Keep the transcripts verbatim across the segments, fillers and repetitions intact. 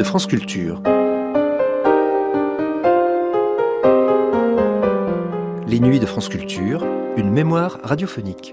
France Culture. Les nuits de France Culture, une mémoire radiophonique.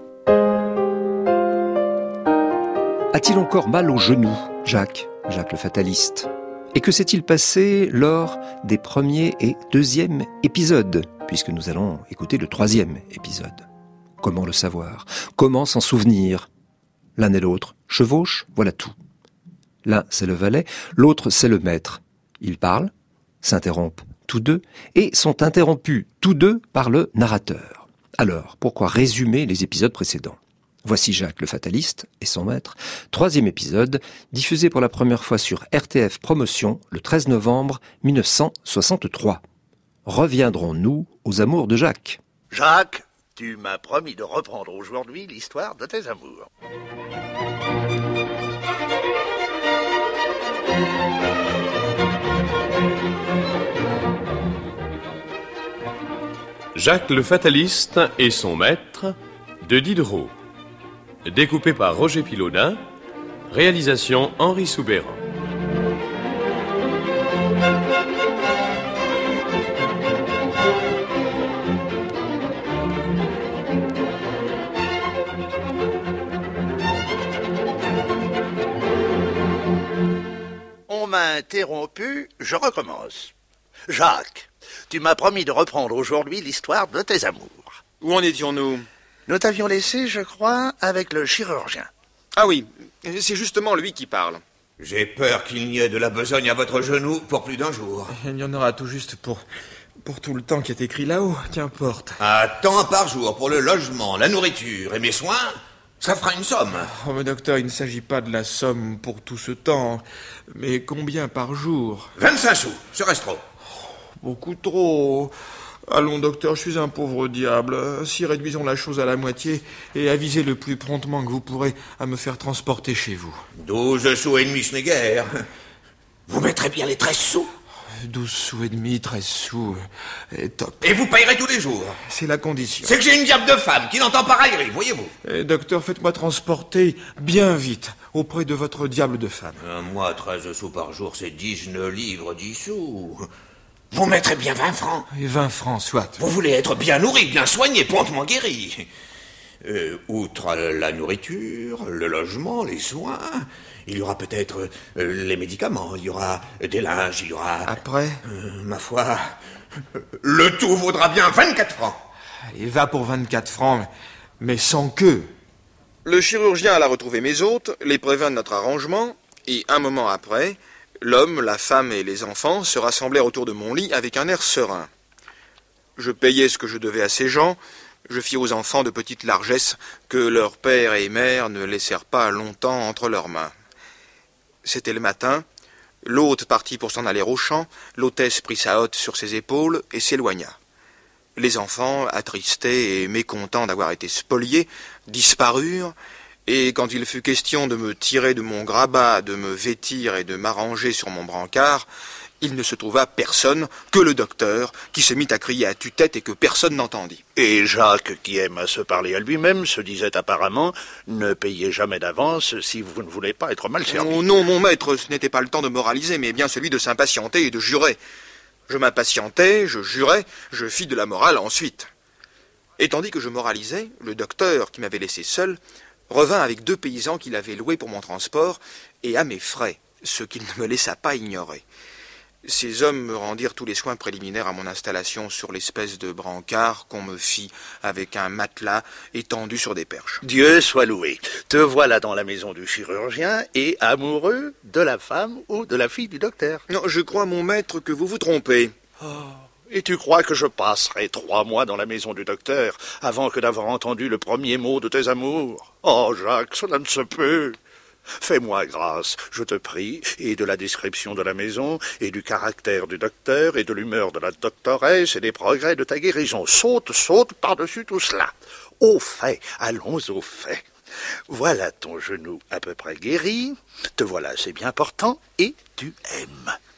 A-t-il encore mal au genou, Jacques, Jacques le fataliste? Et que s'est-il passé lors des premiers et deuxième épisodes, puisque nous allons écouter le troisième épisode? Comment le savoir? Comment s'en souvenir? L'un et l'autre chevauchent, voilà tout. L'un c'est le valet, l'autre c'est le maître. Ils parlent, s'interrompent tous deux, et sont interrompus tous deux par le narrateur. Alors, pourquoi résumer les épisodes précédents? Voici Jacques le fataliste et son maître, troisième épisode, diffusé pour la première fois sur R T F Promotion le treize novembre mille neuf cent soixante-trois. Reviendrons-nous aux amours de Jacques? Jacques, tu m'as promis de reprendre aujourd'hui l'histoire de tes amours. Jacques le fataliste et son maître de Diderot. Découpé par Roger Pilaudin. Réalisation Henri Soubeyran. On m'a interrompu, je recommence. Jacques, tu m'as promis de reprendre aujourd'hui l'histoire de tes amours. Où en étions-nous? Nous t'avions laissé, je crois, avec le chirurgien. Ah oui, c'est justement lui qui parle. J'ai peur qu'il n'y ait de la besogne à votre genou pour plus d'un jour. Il y en aura tout juste pour, pour tout le temps qui est écrit là-haut, qu'importe. Un temps par jour pour le logement, la nourriture et mes soins, ça fera une somme. Oh, mais docteur, il ne s'agit pas de la somme pour tout ce temps, mais combien par jour? vingt-cinq sous, serait-ce trop? Beaucoup trop. Allons, docteur, je suis un pauvre diable. Si réduisons la chose à la moitié et avisez le plus promptement que vous pourrez à me faire transporter chez vous. Douze sous et demi, ce n'est guère. Vous mettrez bien les treize sous? Douze sous et demi, treize sous, et top. Et vous payerez tous les jours? C'est la condition. C'est que j'ai une diable de femme qui n'entend pas raillerie, voyez-vous. Eh, docteur, faites-moi transporter bien vite auprès de votre diable de femme. Un mois, treize sous par jour, c'est dix-neuf livres, dix sous. Vous mettrez bien vingt francs. Et vingt francs, soit. Vous voulez être bien nourri, bien soigné, promptement guéri. Euh, outre la nourriture, le logement, les soins, il y aura peut-être euh, les médicaments, il y aura des linges, il y aura... Après euh, Ma foi, le tout vaudra bien vingt-quatre francs. Allez, va pour vingt-quatre francs, mais sans queue. Le chirurgien alla retrouver mes hôtes, les prévint de notre arrangement, et un moment après... L'homme, la femme et les enfants se rassemblèrent autour de mon lit avec un air serein. Je payai ce que je devais à ces gens, je fis aux enfants de petites largesses que leur père et mère ne laissèrent pas longtemps entre leurs mains. C'était le matin, l'hôte partit pour s'en aller au champ, l'hôtesse prit sa hotte sur ses épaules et s'éloigna. Les enfants, attristés et mécontents d'avoir été spoliés, disparurent, et quand il fut question de me tirer de mon grabat, de me vêtir et de m'arranger sur mon brancard, il ne se trouva personne que le docteur, qui se mit à crier à tue-tête et que personne n'entendit. Et Jacques, qui aime à se parler à lui-même, se disait apparemment « Ne payez jamais d'avance si vous ne voulez pas être mal servi. » Oh non, mon maître, ce n'était pas le temps de moraliser, mais bien celui de s'impatienter et de jurer. Je m'impatientais, je jurais, je fis de la morale ensuite. Et tandis que je moralisais, le docteur, qui m'avait laissé seul, revint avec deux paysans qu'il avait loués pour mon transport, et à mes frais, ce qu'il ne me laissa pas ignorer. Ces hommes me rendirent tous les soins préliminaires à mon installation sur l'espèce de brancard qu'on me fit avec un matelas étendu sur des perches. Dieu soit loué. Te voilà dans la maison du chirurgien et amoureux de la femme ou de la fille du docteur. Non, je crois, mon maître, que vous vous trompez. Oh. Et tu crois que je passerai trois mois dans la maison du docteur avant que d'avoir entendu le premier mot de tes amours? Oh, Jacques, cela ne se peut. Fais-moi grâce, je te prie, et de la description de la maison, et du caractère du docteur, et de l'humeur de la doctoresse, et des progrès de ta guérison. Saute, saute par-dessus tout cela. Au fait, allons au fait. Voilà ton genou à peu près guéri, te voilà assez bien portant, et tu aimes.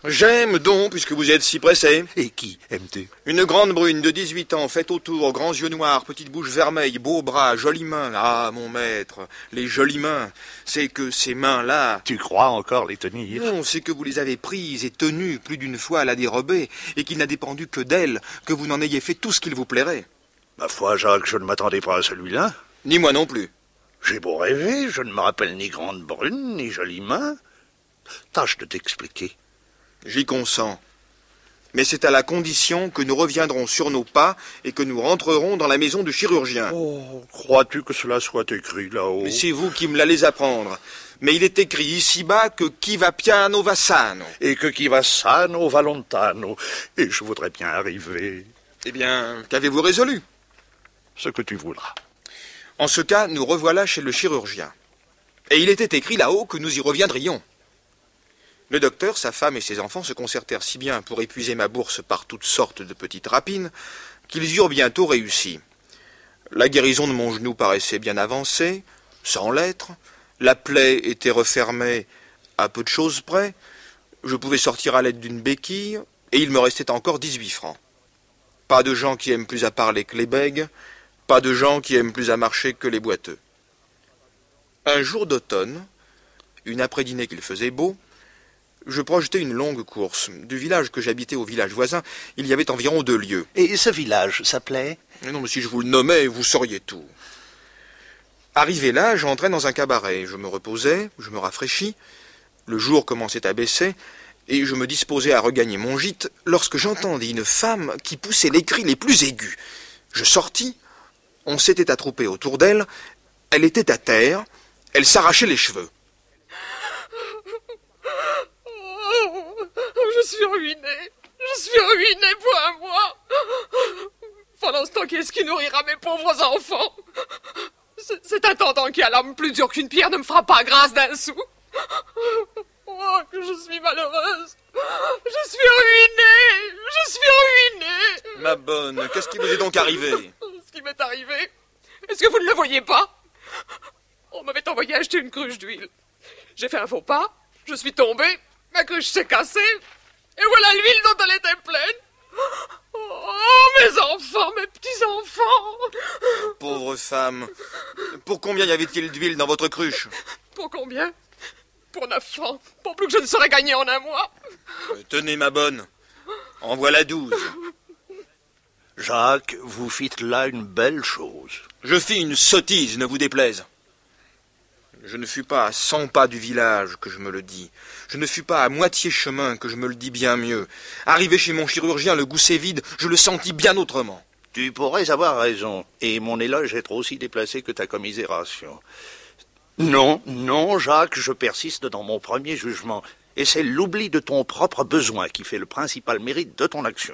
J'aime donc, puisque vous êtes si pressé. Et qui aimes-tu? Une grande brune de dix-huit ans, faite autour, grands yeux noirs, petite bouche vermeille, beaux bras, jolies mains. Ah, mon maître, les jolies mains, c'est que ces mains-là... Tu crois encore les tenir? Non, c'est que vous les avez prises et tenues plus d'une fois à la dérober, et qu'il n'a dépendu que d'elle, que vous n'en ayez fait tout ce qu'il vous plairait. Ma foi, Jacques, je ne m'attendais pas à celui-là. Ni moi non plus. J'ai beau rêver, je ne me rappelle ni grande brune, ni jolie main. Tâche de t'expliquer. J'y consens. Mais c'est à la condition que nous reviendrons sur nos pas et que nous rentrerons dans la maison du chirurgien. Oh, crois-tu que cela soit écrit là-haut? Mais c'est vous qui me l'allez apprendre. Mais il est écrit ici-bas que qui va piano va sano. Et que qui va sano va lontano. Et je voudrais bien arriver. Eh bien, qu'avez-vous résolu? Ce que tu voudras. En ce cas, nous revoilà chez le chirurgien. Et il était écrit là-haut que nous y reviendrions. Le docteur, sa femme et ses enfants se concertèrent si bien pour épuiser ma bourse par toutes sortes de petites rapines qu'ils eurent bientôt réussi. La guérison de mon genou paraissait bien avancée, sans l'être. La plaie était refermée à peu de choses près. Je pouvais sortir à l'aide d'une béquille et il me restait encore dix-huit francs. Pas de gens qui aiment plus à parler que les bègues, pas de gens qui aiment plus à marcher que les boiteux. Un jour d'automne, une après-dînée qu'il faisait beau, je projetais une longue course. Du village que j'habitais au village voisin, il y avait environ deux lieues. Et ce village s'appelait? Mais non, mais si je vous le nommais, vous sauriez tout. Arrivé là, j'entrais dans un cabaret. Je me reposais, je me rafraîchis. Le jour commençait à baisser, et je me disposais à regagner mon gîte, lorsque j'entendis une femme qui poussait les cris les plus aigus. Je sortis, on s'était attroupé autour d'elle, elle était à terre, elle s'arrachait les cheveux. Je suis ruiné. Je suis ruiné pour un mois. Pendant ce temps, qui est-ce qui nourrira mes pauvres enfants? Cet intendant qui a l'âme plus dure qu'une pierre ne me fera pas grâce d'un sou. Oh, que je suis malheureuse. Je suis ruinée. Je suis ruinée. Ma bonne, qu'est-ce qui vous est donc arrivé? Ce qui m'est arrivé, est-ce que vous ne le voyez pas? On m'avait envoyé acheter une cruche d'huile. J'ai fait un faux pas, je suis tombée, ma cruche s'est cassée, et voilà l'huile dont elle était pleine. Oh, mes enfants, mes petits-enfants. Pauvre femme. Pour combien y avait-il d'huile dans votre cruche? Pour combien? Pour neuf francs. Pour plus que je ne saurais gagner en un mois. Tenez, ma bonne. En voilà douze. Jacques, vous fîtes là une belle chose. Je fis une sottise, ne vous déplaise. Je ne fus pas à cent pas du village que je me le dis. Je ne fus pas à moitié chemin que je me le dis bien mieux. Arrivé chez mon chirurgien, le gousset vide, je le sentis bien autrement. Tu pourrais avoir raison, et mon éloge est aussi déplacé que ta commisération. Non, non, Jacques, je persiste dans mon premier jugement, et c'est l'oubli de ton propre besoin qui fait le principal mérite de ton action.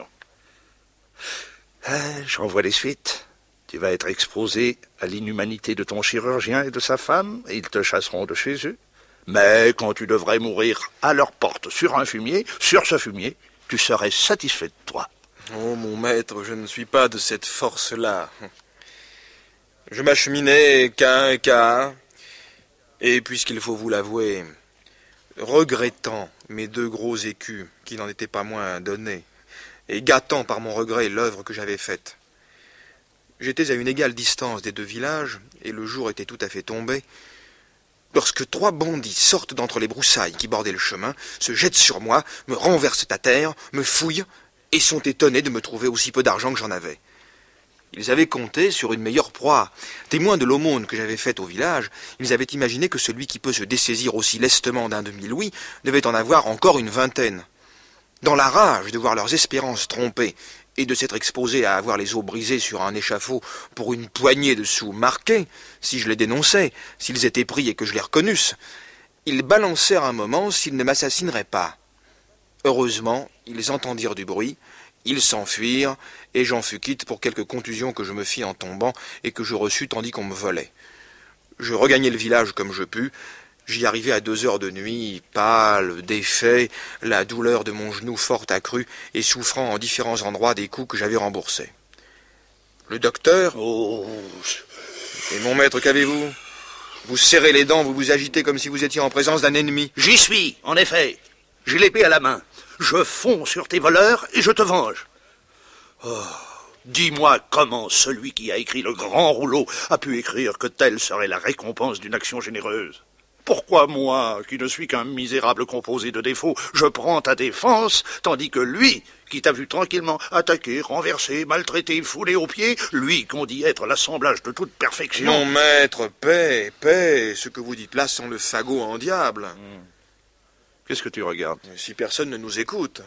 Ah, j'en vois les suites. Tu vas être exposé à l'inhumanité de ton chirurgien et de sa femme, et ils te chasseront de chez eux. Mais quand tu devrais mourir à leur porte sur un fumier, sur ce fumier, tu serais satisfait de toi. Oh, mon maître, je ne suis pas de cette force-là. Je m'acheminais qu'à un cas, et puisqu'il faut vous l'avouer, regrettant mes deux gros écus, qui n'en étaient pas moins donnés, et gâtant par mon regret l'œuvre que j'avais faite. J'étais à une égale distance des deux villages, et le jour était tout à fait tombé, lorsque trois bandits sortent d'entre les broussailles qui bordaient le chemin, se jettent sur moi, me renversent à terre, me fouillent, et sont étonnés de me trouver aussi peu d'argent que j'en avais. Ils avaient compté sur une meilleure proie. Témoins de l'aumône que j'avais faite au village, ils avaient imaginé que celui qui peut se dessaisir aussi lestement d'un demi-louis devait en avoir encore une vingtaine. Dans la rage de voir leurs espérances trompées, et de s'être exposé à avoir les os brisés sur un échafaud pour une poignée de sous marqués, si je les dénonçais, s'ils étaient pris et que je les reconnusse, ils balancèrent un moment s'ils ne m'assassineraient pas. Heureusement, ils entendirent du bruit, ils s'enfuirent, et j'en fus quitte pour quelques contusions que je me fis en tombant et que je reçus tandis qu'on me volait. Je regagnai le village comme je pus. J'y arrivai à deux heures de nuit, pâle, défait, la douleur de mon genou fort accrue et souffrant en différents endroits des coups que j'avais remboursés. Le docteur... Oh. Et mon maître, qu'avez-vous? Vous serrez les dents, vous vous agitez comme si vous étiez en présence d'un ennemi. J'y suis, en effet. J'ai l'épée à la main. Je fonds sur tes voleurs et je te venge. Oh, dis-moi comment celui qui a écrit le grand rouleau a pu écrire que telle serait la récompense d'une action généreuse. Pourquoi moi, qui ne suis qu'un misérable composé de défauts, je prends ta défense, tandis que lui, qui t'a vu tranquillement attaqué, renversé, maltraité, foulé aux pieds, lui qu'on dit être l'assemblage de toute perfection... Non, maître, paix, paix, ce que vous dites là sent le fagot en diable. Mmh. Qu'est-ce que tu regardes? Si personne ne nous écoute.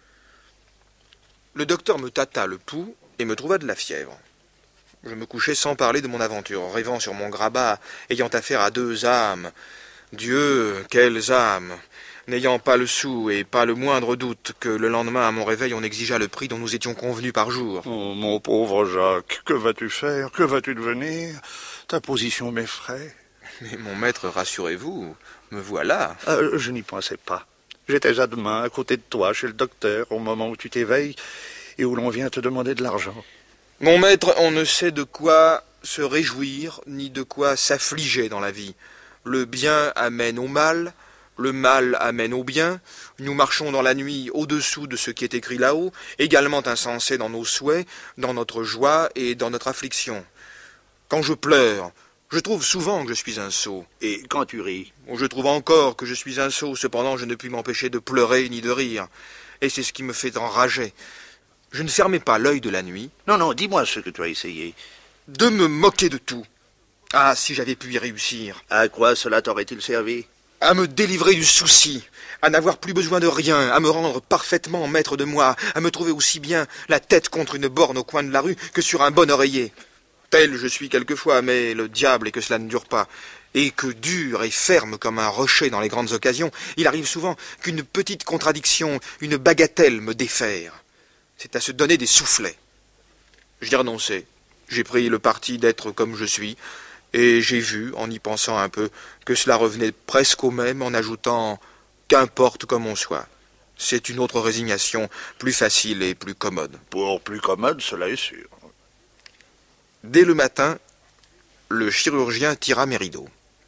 Le docteur me tâta le pouls et me trouva de la fièvre. Je me couchai sans parler de mon aventure, rêvant sur mon grabat, ayant affaire à deux âmes. Dieu, quelles âmes! N'ayant pas le sou et pas le moindre doute que le lendemain, à mon réveil, on exigea le prix dont nous étions convenus par jour. Oh, mon pauvre Jacques, que vas-tu faire? Que vas-tu devenir? Ta position m'effraie. Mais mon maître, rassurez-vous, me voilà. Euh, je n'y pensais pas. J'étais à demain, à côté de toi, chez le docteur, au moment où tu t'éveilles et où l'on vient te demander de l'argent. Mon maître, on ne sait de quoi se réjouir, ni de quoi s'affliger dans la vie. Le bien amène au mal, le mal amène au bien. Nous marchons dans la nuit au-dessous de ce qui est écrit là-haut, également insensé dans nos souhaits, dans notre joie et dans notre affliction. Quand je pleure, je trouve souvent que je suis un sot. Et quand tu ris? Je trouve encore que je suis un sot, cependant je ne puis m'empêcher de pleurer ni de rire. Et c'est ce qui me fait enrager. Je ne fermais pas l'œil de la nuit. Non, non, dis-moi ce que tu as essayé. De me moquer de tout. Ah, si j'avais pu y réussir. À quoi cela t'aurait-il servi? À me délivrer du souci, à n'avoir plus besoin de rien, à me rendre parfaitement maître de moi, à me trouver aussi bien la tête contre une borne au coin de la rue que sur un bon oreiller. Tel je suis quelquefois, mais le diable est que cela ne dure pas, et que dur et ferme comme un rocher dans les grandes occasions, il arrive souvent qu'une petite contradiction, une bagatelle me défaire. C'est à se donner des soufflets. J'y ai renoncé. J'ai pris le parti d'être comme je suis, et j'ai vu, en y pensant un peu, que cela revenait presque au même en ajoutant « qu'importe comme on soit ». C'est une autre résignation, plus facile et plus commode. Pour plus commode, cela est sûr. Dès le matin, le chirurgien tira mes rideaux.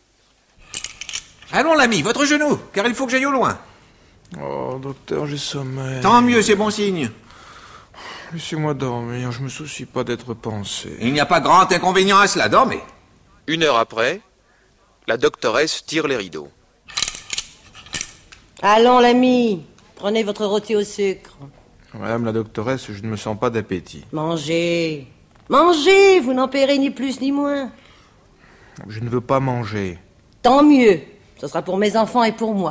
« Allons, l'ami, votre genou, car il faut que j'aille au loin. »« Oh, docteur, j'ai sommeil. »« Tant mieux, c'est bon signe. »« Laissez-moi dormir, je me soucie pas d'être pensé. »« Il n'y a pas grand inconvénient à cela, dormez. » Une heure après, la doctoresse tire les rideaux. « Allons, l'ami, prenez votre rôti au sucre. »« Madame la doctoresse, je ne me sens pas d'appétit. »« Mangez, mangez, vous n'en paierez ni plus ni moins. »« Je ne veux pas manger. »« Tant mieux, ce sera pour mes enfants et pour moi. »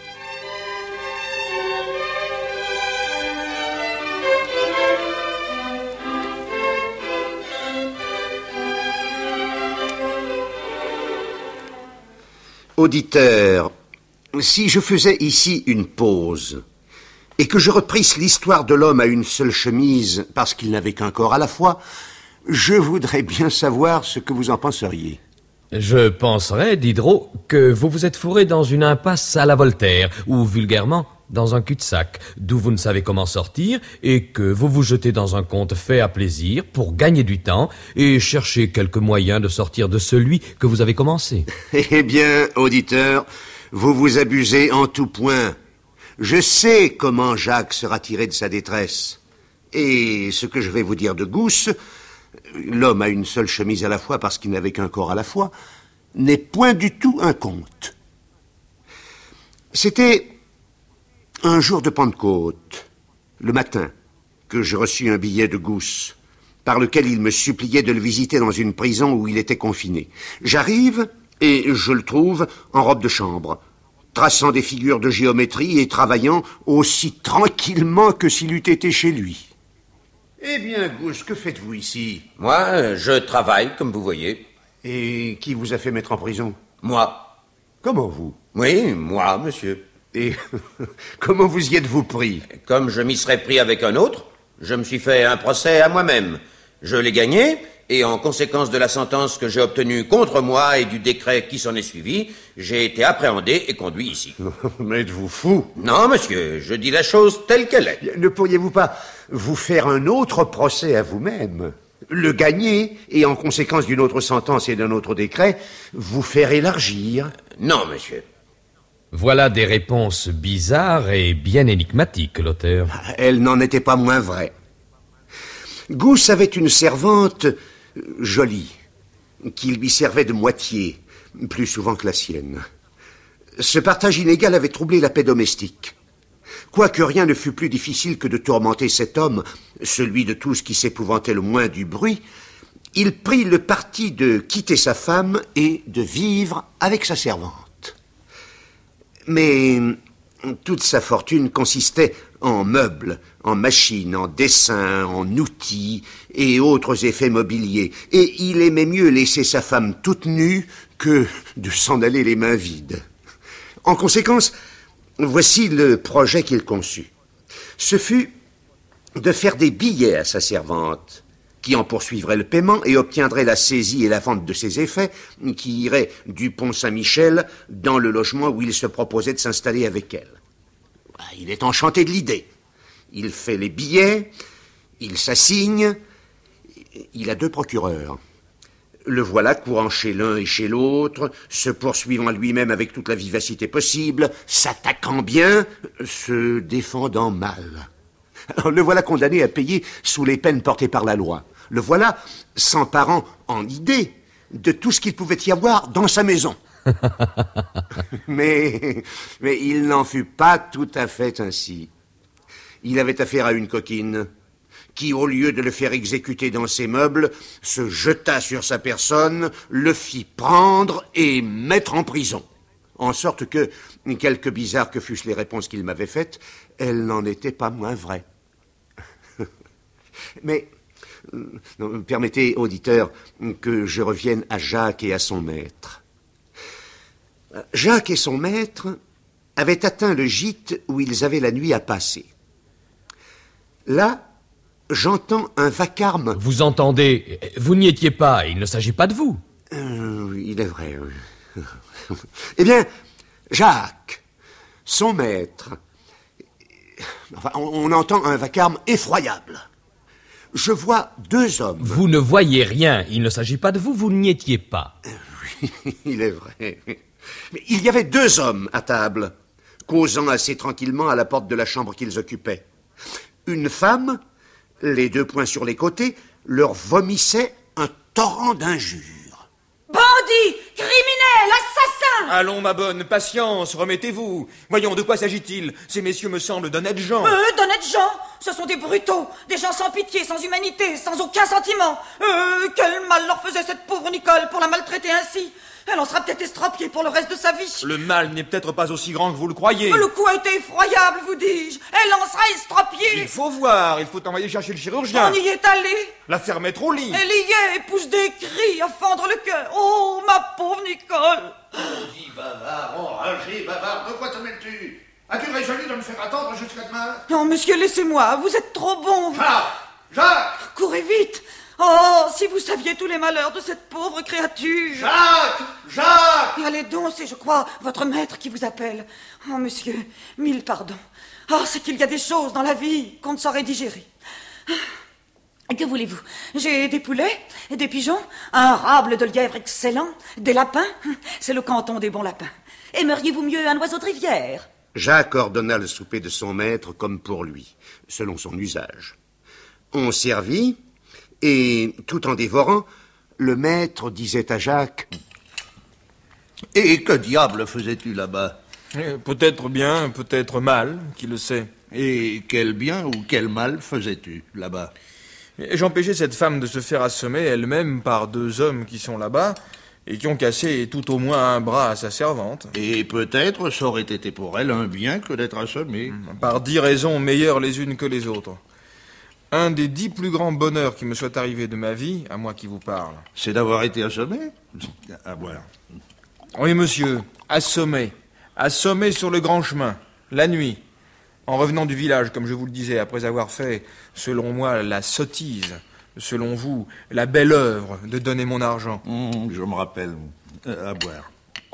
Auditeur, si je faisais ici une pause, et que je reprisse l'histoire de l'homme à une seule chemise parce qu'il n'avait qu'un corps à la fois, je voudrais bien savoir ce que vous en penseriez. Je penserais, Diderot, que vous vous êtes fourré dans une impasse à la Voltaire, ou vulgairement, dans un cul-de-sac, d'où vous ne savez comment sortir, et que vous vous jetez dans un conte fait à plaisir pour gagner du temps et chercher quelques moyens de sortir de celui que vous avez commencé. Eh bien, auditeur, vous vous abusez en tout point. Je sais comment Jacques sera tiré de sa détresse. Et ce que je vais vous dire de Gousse, l'homme a une seule chemise à la fois parce qu'il n'avait qu'un corps à la fois, n'est point du tout un conte. C'était un jour de Pentecôte, le matin, que je reçus un billet de Gousse, par lequel il me suppliait de le visiter dans une prison où il était confiné. J'arrive et je le trouve en robe de chambre, traçant des figures de géométrie et travaillant aussi tranquillement que s'il eût été chez lui. Eh bien, Gousse, que faites-vous ici? Moi, je travaille, comme vous voyez. Et qui vous a fait mettre en prison? Moi. Comment vous? Oui, moi, monsieur. Et comment vous y êtes-vous pris? Comme je m'y serais pris avec un autre, je me suis fait un procès à moi-même. Je l'ai gagné, et en conséquence de la sentence que j'ai obtenue contre moi et du décret qui s'en est suivi, j'ai été appréhendé et conduit ici. Mais êtes-vous fou? Non, monsieur, je dis la chose telle qu'elle est. Ne pourriez-vous pas vous faire un autre procès à vous-même? Le gagner, et en conséquence d'une autre sentence et d'un autre décret, vous faire élargir? Non, monsieur. Voilà des réponses bizarres et bien énigmatiques, l'auteur. Elle n'en était pas moins vraie. Gousse avait une servante jolie, qui lui servait de moitié, plus souvent que la sienne. Ce partage inégal avait troublé la paix domestique. Quoique rien ne fût plus difficile que de tourmenter cet homme, celui de tous qui s'épouvantait le moins du bruit, il prit le parti de quitter sa femme et de vivre avec sa servante. Mais toute sa fortune consistait en meubles, en machines, en dessins, en outils et autres effets mobiliers. Et il aimait mieux laisser sa femme toute nue que de s'en aller les mains vides. En conséquence, voici le projet qu'il conçut. Ce fut de faire des billets à sa servante, qui en poursuivrait le paiement et obtiendrait la saisie et la vente de ses effets, qui iraient du pont Saint-Michel dans le logement où il se proposait de s'installer avec elle. Il est enchanté de l'idée. Il fait les billets, il s'assigne, il a deux procureurs. Le voilà courant chez l'un et chez l'autre, se poursuivant lui-même avec toute la vivacité possible, s'attaquant bien, se défendant mal. Alors, le voilà condamné à payer sous les peines portées par la loi. Le voilà s'emparant en idée de tout ce qu'il pouvait y avoir dans sa maison. mais, mais il n'en fut pas tout à fait ainsi. Il avait affaire à une coquine qui, au lieu de le faire exécuter dans ses meubles, se jeta sur sa personne, le fit prendre et mettre en prison. En sorte que, quelque bizarres que fussent les réponses qu'il m'avait faites, elles n'en étaient pas moins vraies. Mais, non, permettez, auditeur, que je revienne à Jacques et à son maître. Jacques et son maître avaient atteint le gîte où ils avaient la nuit à passer. Là, j'entends un vacarme. Vous entendez? Vous n'y étiez pas, il ne s'agit pas de vous. Euh, il est vrai, oui. Eh bien, Jacques, son maître... Enfin, on, on entend un vacarme effroyable. Je vois deux hommes. Vous ne voyez rien, il ne s'agit pas de vous, vous n'y étiez pas. Oui, il est vrai. Mais il y avait deux hommes à table, causant assez tranquillement à la porte de la chambre qu'ils occupaient. Une femme, les deux poings sur les côtés, leur vomissait un torrent d'injures. Bandit, criminel, assassin! Allons, ma bonne, patience, remettez-vous. Voyons, de quoi s'agit-il? Ces messieurs me semblent d'honnêtes gens. Euh, d'honnêtes gens? Ce sont des brutaux, des gens sans pitié, sans humanité, sans aucun sentiment. Euh, quel mal leur faisait cette pauvre Nicole pour la maltraiter ainsi? Elle en sera peut-être estropiée pour le reste de sa vie. Le mal n'est peut-être pas aussi grand que vous le croyez. Le coup a été effroyable, vous dis-je. Elle en sera estropiée. Il faut voir, il faut envoyer chercher le chirurgien. On y est allé. La faire mettre au lit. Elle y est et pousse des cris à fendre le cœur. Oh, ma pauvre Nicole. Maudit bavard, enragé bavard, de quoi te mêles-tu? As-tu résolu de me faire attendre jusqu'à demain? Non, monsieur, laissez-moi, vous êtes trop bon. Jacques! Jacques! Courez vite. Oh, si vous saviez tous les malheurs de cette pauvre créature. Jacques! Jacques! Allez donc, c'est, je crois, votre maître qui vous appelle. Oh, monsieur, mille pardons. Oh, c'est qu'il y a des choses dans la vie qu'on ne saurait digérer. Que voulez-vous? J'ai des poulets, des pigeons, un rable de lièvre excellent, des lapins. C'est le canton des bons lapins. Aimeriez-vous mieux un oiseau de rivière? Jacques ordonna le souper de son maître comme pour lui, selon son usage. On servit, et tout en dévorant, le maître disait à Jacques... « Et que diable faisais-tu là-bas » ? Peut-être bien, peut-être mal, qui le sait. Et quel bien ou quel mal faisais-tu là-bas ? J'empêchais cette femme de se faire assommer elle-même par deux hommes qui sont là-bas et qui ont cassé tout au moins un bras à sa servante. Et peut-être ça aurait été pour elle un bien que d'être assommée. Par dix raisons meilleures les unes que les autres. Un des dix plus grands bonheurs qui me soit arrivé de ma vie, à moi qui vous parle. C'est d'avoir été assommé ? Ah, voilà. Oui, monsieur, assommé. Assommé sur le grand chemin, la nuit. En revenant du village, comme je vous le disais, après avoir fait, selon moi, la sottise, selon vous, la belle œuvre de donner mon argent. Mmh, je me rappelle. Euh, à boire.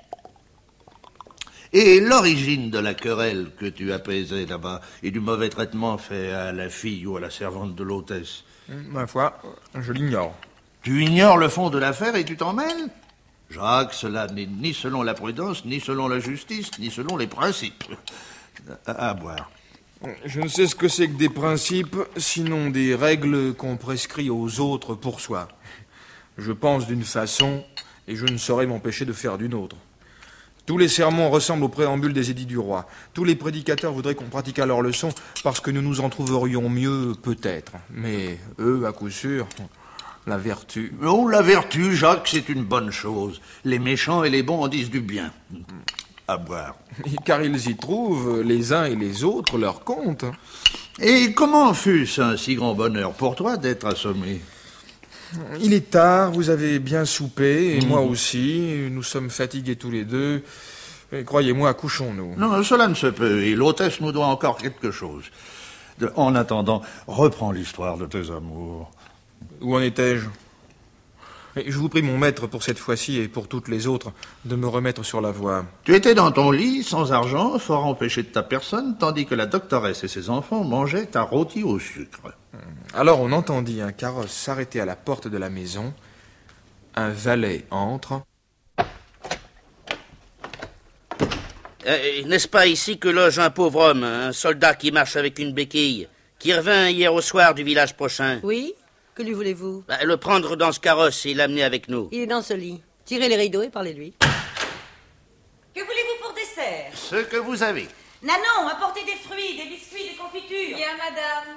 Et l'origine de la querelle que tu apaisais là-bas et du mauvais traitement fait à la fille ou à la servante de l'hôtesse ? Ma foi, je l'ignore. Tu ignores le fond de l'affaire et tu t'en mêles ? Jacques, cela n'est ni selon la prudence, ni selon la justice, ni selon les principes. À, à boire. Je ne sais ce que c'est que des principes, sinon des règles qu'on prescrit aux autres pour soi. Je pense d'une façon, et je ne saurais m'empêcher de faire d'une autre. Tous les sermons ressemblent au préambule des édits du roi. Tous les prédicateurs voudraient qu'on pratiquât leurs leçons parce que nous nous en trouverions mieux, peut-être. Mais eux, à coup sûr, la vertu... Oh, la vertu, Jacques, c'est une bonne chose. Les méchants et les bons en disent du bien. À boire. Et car ils y trouvent, les uns et les autres, leur compte. Et comment fut-ce un si grand bonheur pour toi d'être assommé? Il est tard, vous avez bien soupé, et mmh. moi aussi. Nous sommes fatigués tous les deux. Et croyez-moi, couchons-nous. Non, cela ne se peut, et l'hôtesse nous doit encore quelque chose. De, en attendant, reprends l'histoire de tes amours. Où en étais-je? Je vous prie, mon maître, pour cette fois-ci et pour toutes les autres, de me remettre sur la voie. Tu étais dans ton lit, sans argent, fort empêché de ta personne, tandis que la doctoresse et ses enfants mangeaient un rôti au sucre. Alors on entendit un carrosse s'arrêter à la porte de la maison. Un valet entre. Euh, n'est-ce pas ici que loge un pauvre homme, un soldat qui marche avec une béquille, qui revint hier au soir du village prochain? Oui. Que lui voulez-vous? Bah, le prendre dans ce carrosse et l'amener avec nous. Il est dans ce lit. Tirez les rideaux et parlez-lui. Que voulez-vous pour dessert? Ce que vous avez. Nanon, apportez des fruits, des biscuits, des confitures. Bien, madame.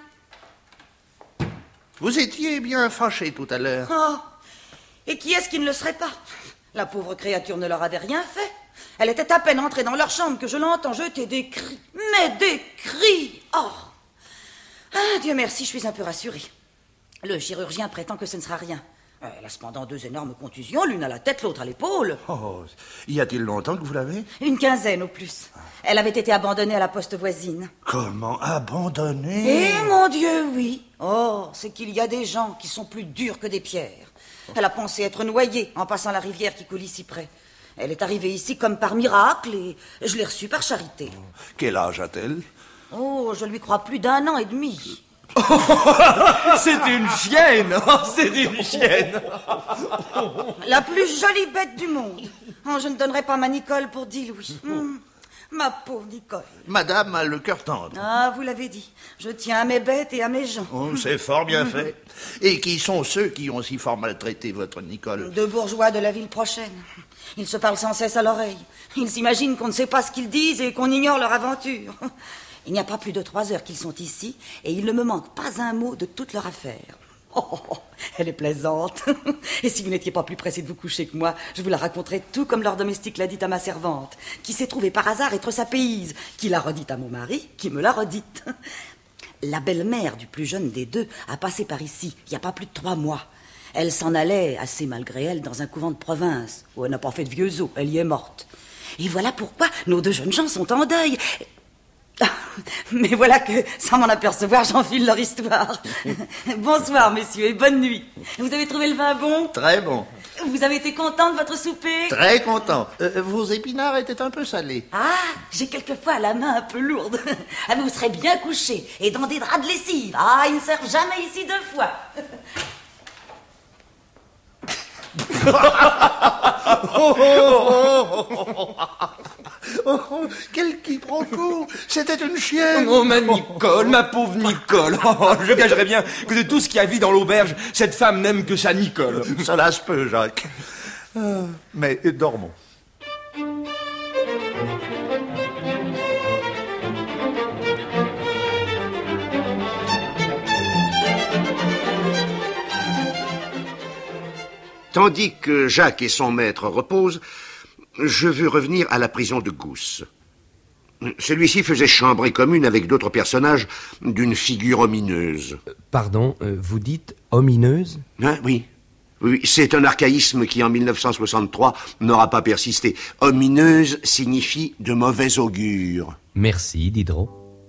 Vous étiez bien fâché tout à l'heure. Oh, et qui est-ce qui ne le serait pas? La pauvre créature ne leur avait rien fait. Elle était à peine entrée dans leur chambre que je l'entends jeter des cris. Mais des cris! Oh! Ah, Dieu merci, je suis un peu rassurée. Le chirurgien prétend que ce ne sera rien. Elle a cependant deux énormes contusions, l'une à la tête, l'autre à l'épaule. Oh, y a-t-il longtemps que vous l'avez? Une quinzaine au plus. Elle avait été abandonnée à la poste voisine. Comment abandonnée? Eh, mon Dieu, oui. Oh, c'est qu'il y a des gens qui sont plus durs que des pierres. Elle a pensé être noyée en passant la rivière qui coule ici près. Elle est arrivée ici comme par miracle et je l'ai reçue par charité. Quel âge a-t-elle? Oh, je lui crois plus d'un an et demi. C'est une chienne. C'est une chienne. La plus jolie bête du monde. Oh, je ne donnerais pas ma Nicole pour dix louis. Mmh, ma pauvre Nicole. Madame a le cœur tendre. Ah, vous l'avez dit. Je tiens à mes bêtes et à mes gens. Oh, c'est fort bien fait. Et qui sont ceux qui ont si fort maltraité votre Nicole? Deux bourgeois de la ville prochaine. Ils se parlent sans cesse à l'oreille. Ils s'imaginent qu'on ne sait pas ce qu'ils disent et qu'on ignore leur aventure. Il n'y a pas plus de trois heures qu'ils sont ici et il ne me manque pas un mot de toute leur affaire. Oh, oh, oh, elle est plaisante. Et si vous n'étiez pas plus pressé de vous coucher que moi, je vous la raconterai tout comme leur domestique l'a dit à ma servante, qui s'est trouvée par hasard être sa payse, qui l'a redite à mon mari, qui me l'a redite. La belle-mère du plus jeune des deux a passé par ici, il n'y a pas plus de trois mois. Elle s'en allait, assez malgré elle, dans un couvent de province, où elle n'a pas fait de vieux os, elle y est morte. Et voilà pourquoi nos deux jeunes gens sont en deuil. Mais voilà que, sans m'en apercevoir, j'enfile leur histoire. Bonsoir, messieurs, et bonne nuit. Vous avez trouvé le vin bon? Très bon. Vous avez été content de votre souper? Très content. Euh, vos épinards étaient un peu salés. Ah, j'ai quelquefois la main un peu lourde. Ah, mais vous serez bien couchés, et dans des draps de lessive. Ah, ils ne servent jamais ici deux fois. oh, oh, oh, oh, oh, oh, quel quiproquo! C'était une chienne! Oh, ma Nicole, ma pauvre Nicole! Oh, je gagerais bien que de tout ce qu'il y a vie dans l'auberge, cette femme n'aime que sa Nicole. Cela se peut, Jacques. Euh, mais dormons. Tandis que Jacques et son maître reposent, je veux revenir à la prison de Gousse. Celui-ci faisait chambrée commune avec d'autres personnages d'une figure omineuse. Pardon, euh, vous dites omineuse? Hein, oui. Oui, c'est un archaïsme qui, en mille neuf cent soixante-trois, n'aura pas persisté. Omineuse signifie de mauvais augure. Merci, Diderot.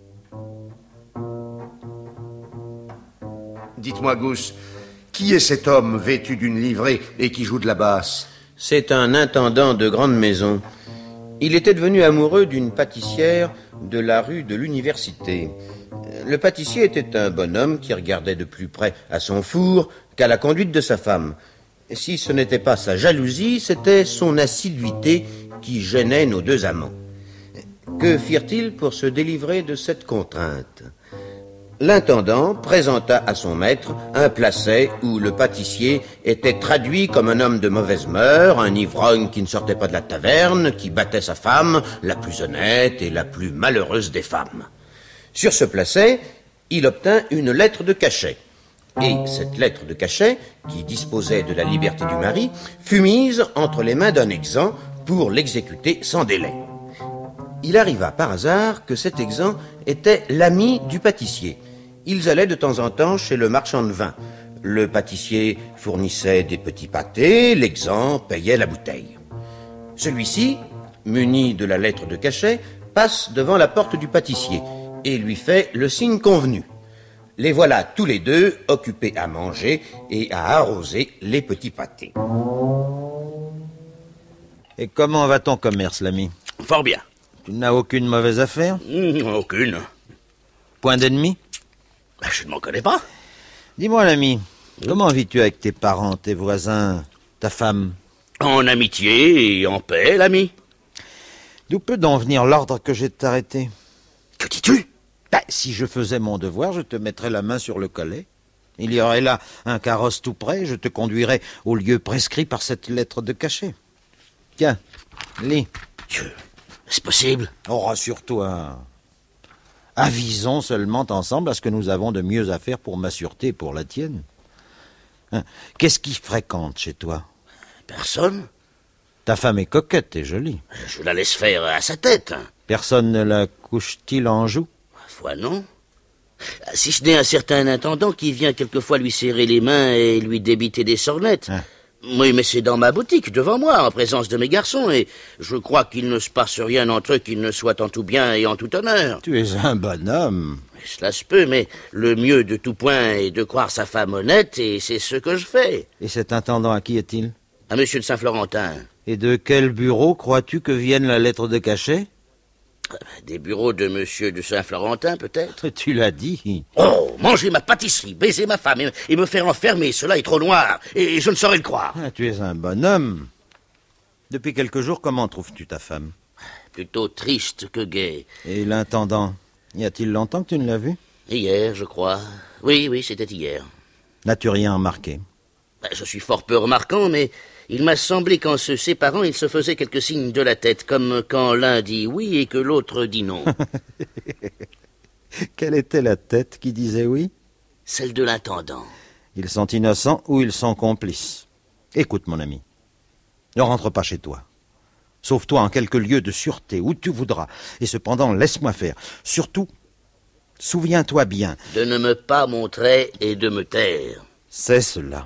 Dites-moi, Gousse, qui est cet homme vêtu d'une livrée et qui joue de la basse? C'est un intendant de grande maison. Il était devenu amoureux d'une pâtissière de la rue de l'Université. Le pâtissier était un bonhomme qui regardait de plus près à son four qu'à la conduite de sa femme. Si ce n'était pas sa jalousie, c'était son assiduité qui gênait nos deux amants. Que firent-ils pour se délivrer de cette contrainte? L'intendant présenta à son maître un placet où le pâtissier était traduit comme un homme de mauvaise mœurs, un ivrogne qui ne sortait pas de la taverne, qui battait sa femme, la plus honnête et la plus malheureuse des femmes. Sur ce placet, il obtint une lettre de cachet. Et cette lettre de cachet, qui disposait de la liberté du mari, fut mise entre les mains d'un exempt pour l'exécuter sans délai. Il arriva par hasard que cet exempt était l'ami du pâtissier. Ils allaient de temps en temps chez le marchand de vin. Le pâtissier fournissait des petits pâtés, l'exempt payait la bouteille. Celui-ci, muni de la lettre de cachet, passe devant la porte du pâtissier et lui fait le signe convenu. Les voilà tous les deux occupés à manger et à arroser les petits pâtés. Et comment va ton commerce, l'ami? Fort bien. Tu n'as aucune mauvaise affaire? Mmh, aucune. Point d'ennemi? Ben, je ne m'en connais pas. Dis-moi, l'ami, mmh. comment vis-tu avec tes parents, tes voisins, ta femme? En amitié et en paix, l'ami. D'où peut donc venir l'ordre que j'ai de t'arrêter? Que dis-tu? Ben, si je faisais mon devoir, je te mettrais la main sur le collet. Il y aurait là un carrosse tout près, je te conduirais au lieu prescrit par cette lettre de cachet. Tiens, lis. Dieu, c'est possible? Oh, rassure-toi. Avisons seulement ensemble à ce que nous avons de mieux à faire pour ma sûreté et pour la tienne. Hein, qu'est-ce qui fréquente chez toi? Personne. Ta femme est coquette et jolie. Je la laisse faire à sa tête. Personne ne la couche-t-il en joue? Foi non. Si ce n'est un certain intendant qui vient quelquefois lui serrer les mains et lui débiter des sornettes. Hein? Oui, mais c'est dans ma boutique, devant moi, en présence de mes garçons, et je crois qu'il ne se passe rien entre eux qui ne soit en tout bien et en tout honneur. Tu es un bonhomme. Cela se peut, mais le mieux de tout point est de croire sa femme honnête, et c'est ce que je fais. Et cet intendant, à qui est-il? À monsieur de Saint-Florentin. Et de quel bureau crois-tu que vienne la lettre de cachet? Des bureaux de monsieur de Saint-Florentin, peut-être? Tu l'as dit. Oh, manger ma pâtisserie, baiser ma femme et, et me faire enfermer, cela est trop noir, et je ne saurais le croire. Ah, tu es un bonhomme. Depuis quelques jours, comment trouves-tu ta femme? Plutôt triste que gai. Et l'intendant, y a-t-il longtemps que tu ne l'as vu? Hier, je crois. Oui, oui, c'était hier. N'as-tu rien remarqué? Ben, je suis fort peu remarquant, mais il m'a semblé qu'en se séparant, il se faisait quelques signes de la tête, comme quand l'un dit oui et que l'autre dit non. Quelle était la tête qui disait oui? Celle de l'intendant. Ils sont innocents ou ils sont complices. Écoute, mon ami, ne rentre pas chez toi. Sauve-toi en quelque lieu de sûreté, où tu voudras. Et cependant, laisse-moi faire. Surtout, souviens-toi bien. De ne me pas montrer et de me taire. C'est cela.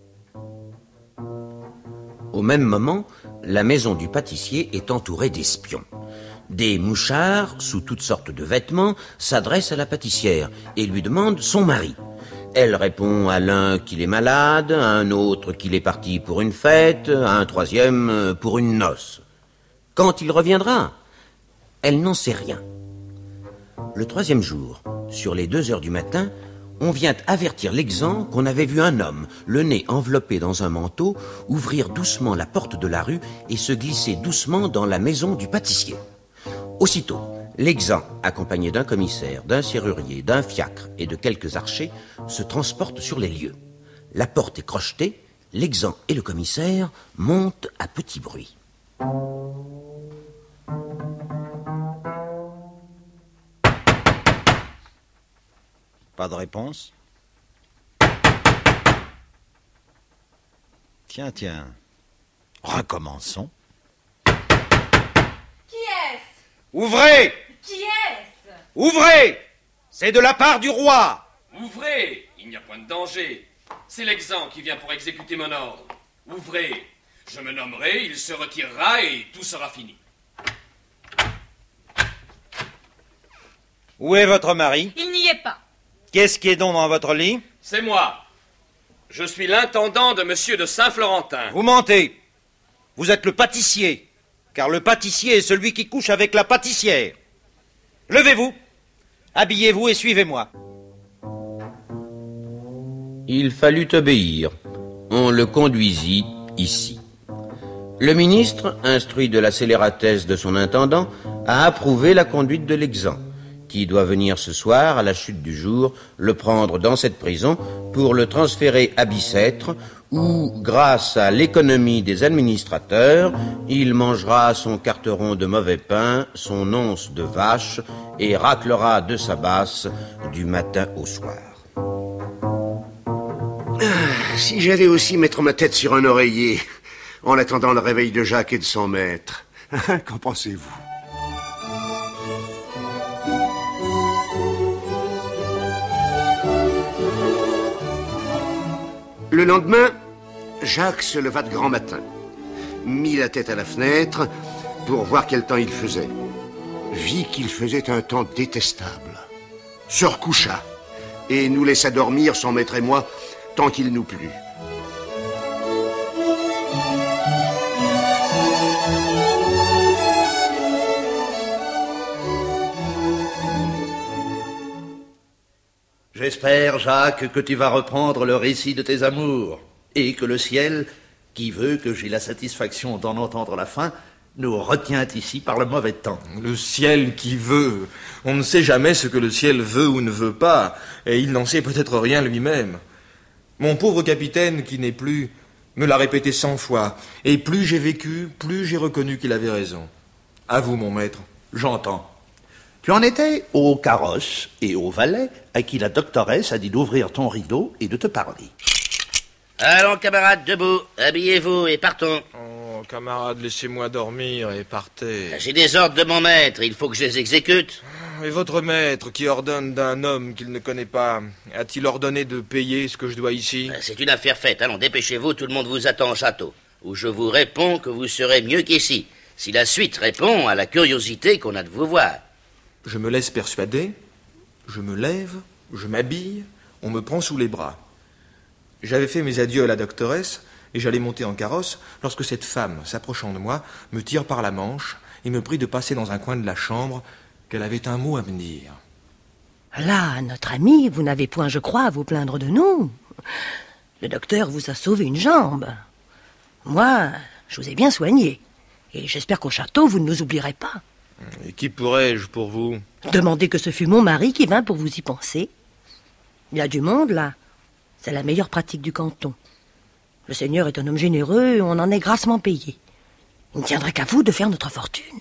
Au même moment, la maison du pâtissier est entourée d'espions. Des mouchards, sous toutes sortes de vêtements, s'adressent à la pâtissière et lui demandent son mari. Elle répond à l'un qu'il est malade, à un autre qu'il est parti pour une fête, à un troisième pour une noce. Quand il reviendra? Elle n'en sait rien. Le troisième jour, sur les deux heures du matin, on vient avertir l'exempt qu'on avait vu un homme, le nez enveloppé dans un manteau, ouvrir doucement la porte de la rue et se glisser doucement dans la maison du pâtissier. Aussitôt, l'exempt, accompagné d'un commissaire, d'un serrurier, d'un fiacre et de quelques archers, se transporte sur les lieux. La porte est crochetée, l'exempt et le commissaire montent à petit bruit. Pas de réponse? Tiens, tiens. Recommençons. Qui est-ce? Ouvrez! Qui est-ce? Ouvrez! C'est de la part du roi! Ouvrez! Il n'y a point de danger. C'est l'exempt qui vient pour exécuter mon ordre. Ouvrez! Je me nommerai, il se retirera et tout sera fini. Où est votre mari? Il n'y est pas. Qu'est-ce qui est donc dans votre lit? C'est moi. Je suis l'intendant de monsieur de Saint-Florentin. Vous mentez. Vous êtes le pâtissier, car le pâtissier est celui qui couche avec la pâtissière. Levez-vous, habillez-vous et suivez-moi. Il fallut obéir. On le conduisit ici. Le ministre, instruit de la scélératesse de son intendant, a approuvé la conduite de l'exempt, qui doit venir ce soir, à la chute du jour, le prendre dans cette prison pour le transférer à Bicêtre, où, grâce à l'économie des administrateurs, il mangera son carteron de mauvais pain, son once de vache, et raclera de sa basse du matin au soir. Ah, si j'allais aussi mettre ma tête sur un oreiller, en attendant le réveil de Jacques et de son maître. Qu'en pensez-vous? Le lendemain, Jacques se leva de grand matin, mit la tête à la fenêtre pour voir quel temps il faisait. Vit qu'il faisait un temps détestable. Se recoucha et nous laissa dormir, son maître et moi, tant qu'il nous plut. J'espère, Jacques, que tu vas reprendre le récit de tes amours, et que le ciel, qui veut que j'aie la satisfaction d'en entendre la fin, nous retient ici par le mauvais temps. Le ciel qui veut. On ne sait jamais ce que le ciel veut ou ne veut pas, et il n'en sait peut-être rien lui-même. Mon pauvre capitaine, qui n'est plus, me l'a répété cent fois, et plus j'ai vécu, plus j'ai reconnu qu'il avait raison. À vous, mon maître. J'entends. Tu en étais au carrosse et au valet à qui la doctoresse a dit d'ouvrir ton rideau et de te parler. Allons, camarades, debout, habillez-vous et partons. Oh, camarades, laissez-moi dormir et partez. J'ai des ordres de mon maître, il faut que je les exécute. Et votre maître, qui ordonne d'un homme qu'il ne connaît pas, a-t-il ordonné de payer ce que je dois ici? C'est une affaire faite, allons, dépêchez-vous, tout le monde vous attend au château, où je vous réponds que vous serez mieux qu'ici, si la suite répond à la curiosité qu'on a de vous voir. Je me laisse persuader, je me lève, je m'habille, on me prend sous les bras. J'avais fait mes adieux à la doctoresse et j'allais monter en carrosse lorsque cette femme, s'approchant de moi, me tire par la manche et me prie de passer dans un coin de la chambre, qu'elle avait un mot à me dire. Là, notre ami, vous n'avez point, je crois, à vous plaindre de nous. Le docteur vous a sauvé une jambe. Moi, je vous ai bien soigné. Et j'espère qu'au château, vous ne nous oublierez pas. Et qui pourrais-je pour vous? Demandez que ce fût mon mari qui vint pour vous y penser. Il y a du monde, là. C'est la meilleure pratique du canton. Le Seigneur est un homme généreux et on en est grassement payé. Il ne tiendrait qu'à vous de faire notre fortune.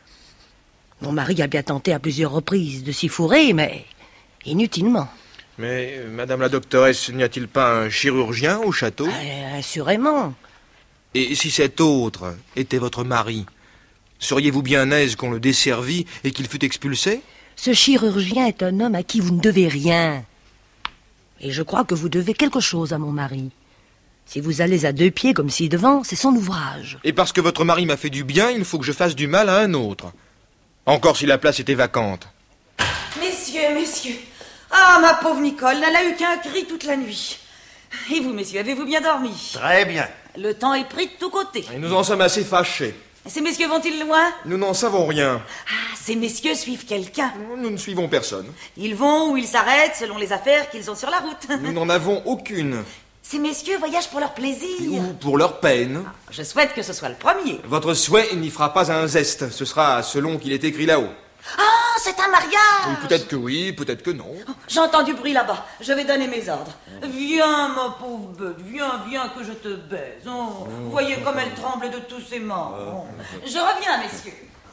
Mon mari a bien tenté à plusieurs reprises de s'y fourrer, mais inutilement. Mais, euh, madame la doctoresse, n'y a-t-il pas un chirurgien au château? euh, Assurément. Et si cet autre était votre mari, seriez-vous bien aise qu'on le desservît et qu'il fût expulsé? Ce chirurgien est un homme à qui vous ne devez rien. Et je crois que vous devez quelque chose à mon mari. Si vous allez à deux pieds comme ci-devant, c'est son ouvrage. Et parce que votre mari m'a fait du bien, il faut que je fasse du mal à un autre. Encore si la place était vacante. Messieurs, messieurs. Ah, ma pauvre Nicole, elle n'a eu qu'un cri toute la nuit. Et vous, messieurs, avez-vous bien dormi? Très bien. Le temps est pris de tous côtés. Et nous en sommes assez fâchés. Ces messieurs vont-ils loin? Nous n'en savons rien. Ah, ces messieurs suivent quelqu'un. Nous ne suivons personne. Ils vont ou ils s'arrêtent selon les affaires qu'ils ont sur la route. Nous n'en avons aucune. Ces messieurs voyagent pour leur plaisir. Ou pour leur peine. Ah, je souhaite que ce soit le premier. Votre souhait n'y fera pas un zeste. Ce sera selon qu'il est écrit là-haut. Ah, c'est un mariage! Oui, peut-être que oui, peut-être que non. Oh, j'entends du bruit là-bas. Je vais donner mes ordres. Viens, ma pauvre bête. Viens, viens que je te baise. Oh, vous voyez comme elle tremble de tous ses membres. Oh. Je reviens, messieurs.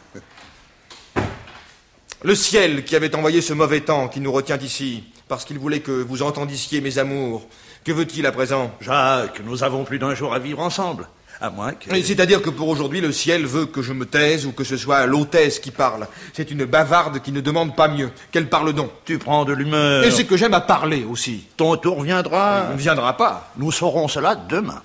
Le ciel qui avait envoyé ce mauvais temps qui nous retient ici, parce qu'il voulait que vous entendissiez mes amours. Que veut-il à présent? Jacques, nous avons plus d'un jour à vivre ensemble. À moins que... C'est-à-dire que pour aujourd'hui, le ciel veut que je me taise ou que ce soit l'hôtesse qui parle. C'est une bavarde qui ne demande pas mieux. Qu'elle parle donc. Tu prends de l'humeur. Et c'est que j'aime à parler aussi. Ton tour viendra. Il ne viendra pas. Nous saurons cela demain.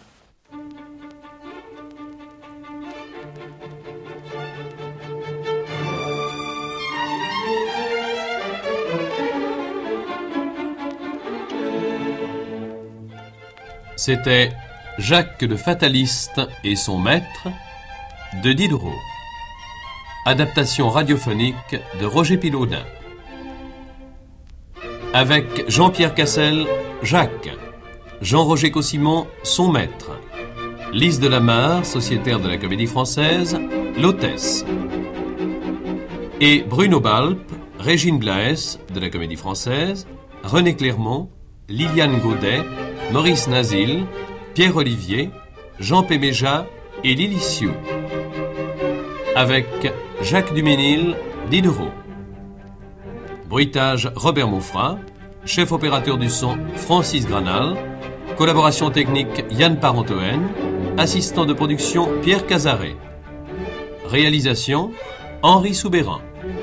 C'était Jacques le Fataliste et son maître de Diderot. Adaptation radiophonique de Roger Pilaudin. Avec Jean-Pierre Cassel, Jacques. Jean-Roger Cossimon, son maître. Lise Delamarre, sociétaire de la Comédie Française, l'hôtesse. Et Bruno Balp, Régine Blaes, de la Comédie Française, René Clermont, Liliane Gaudet, Maurice Nazil, Pierre Olivier, Jean Péméja et Lily Sioux. Avec Jacques Duménil, Diderot. Bruitage Robert Moufra, chef opérateur du son Francis Granal, collaboration technique Yann Parentoen, assistant de production Pierre Cazaret. Réalisation Henri Soubéran.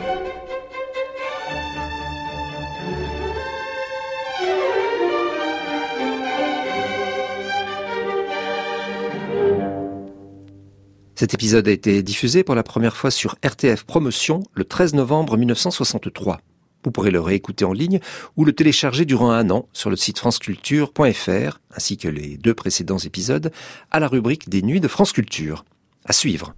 Cet épisode a été diffusé pour la première fois sur R T F Promotion le treize novembre mille neuf cent soixante-trois. Vous pourrez le réécouter en ligne ou le télécharger durant un an sur le site franceculture point f r, ainsi que les deux précédents épisodes, à la rubrique des Nuits de France Culture. À suivre.